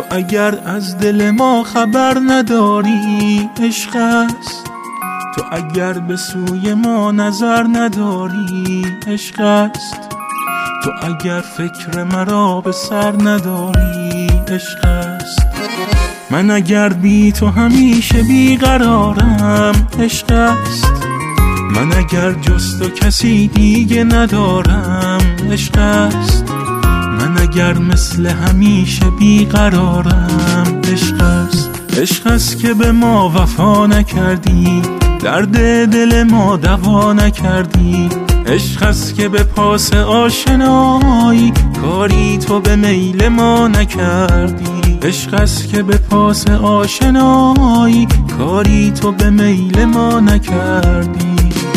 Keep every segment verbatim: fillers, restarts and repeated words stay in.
اگر از دل ما خبر نداری عشق است، تو اگر به سوی ما نظر نداری عشق است، تو اگر فکر مرا به سر نداری عشق است. من اگر بی تو همیشه بیقرارم عشق است، من اگر جز تو کسی دیگه ندارم عشق است، من اگر مثل همیشه بیقرارم عشق است. عشق است که به ما وفا نکردی، درد دل ما دوا نکردی. عشق است که به پاس آشنایی کاری تو به میل ما نکردی. عشق است که به پاس آشنایی کاری تو به میل ما نکردی.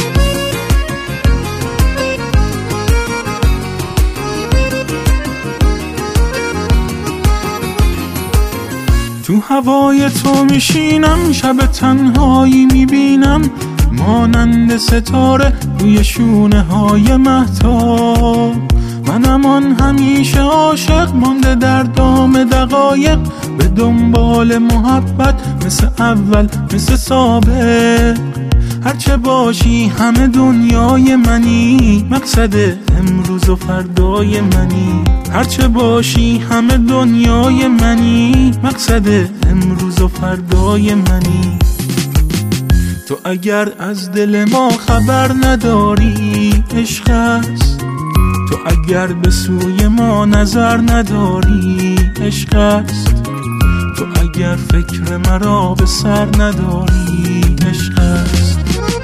تو هوای تو میشینم، شب تنهایی میبینم مانند ستاره روی شونه های مهتاب. منم آن همیشه عاشق مانده در دام دقایق، به دنبال محبت مثل اول مثل سابق. هرچه باشی همه دنیای منی، مقصد امروز و فردای منی. هرچه باشی همه دنیای منی، مقصد امروز و فردای منی. تو اگر از دل ما خبر نداری عشق است، تو اگر به سوی ما نظر نداری عشق است، تو اگر فکر مرا به سر نداری عشق است.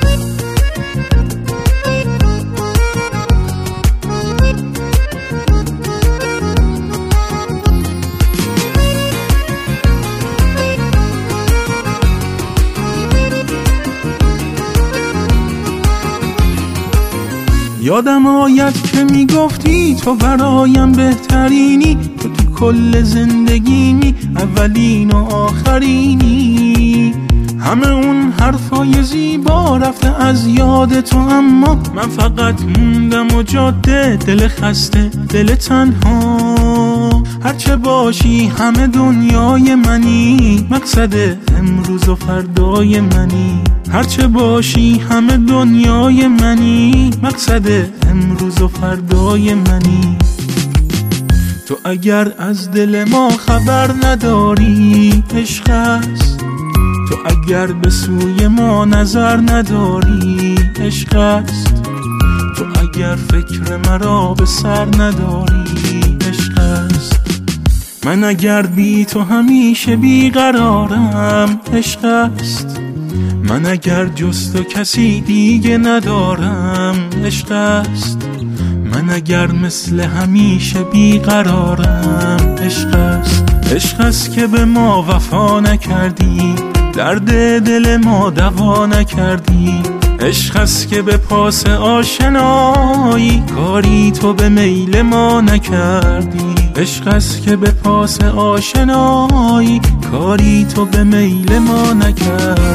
یادم آید که میگفتی تو برایم بهترینی، تو تو کل زندگیمی اولین و آخرینی. همه اون حرفای زیبا رفته از یاد تو، اما من فقط موندم و جاده، دل خسته دل تنها. هرچه باشی همه دنیای منی، مقصد امروز و فردای منی. هرچه باشی همه دنیای منی، مقصد امروز و فردای منی. تو اگر از دل ما خبر نداری عشق است، تو اگر به سوی ما نظر نداری عشق است، تو اگر فکر مرا به سر نداری عشق است. من اگر بی تو همیشه بیقرارم عشق است، من اگر جز تو کسی دیگه ندارم عشق است، من اگر مثل همیشه بیقرارم عشق است. عشق است که به ما وفا نکردی، درد دل ما دوا نکردی. عشق است که به پاس آشنایی کاری تو به میل ما نکردی. عشق است که به پاس آشنایی کاری تو به میل ما نکردی.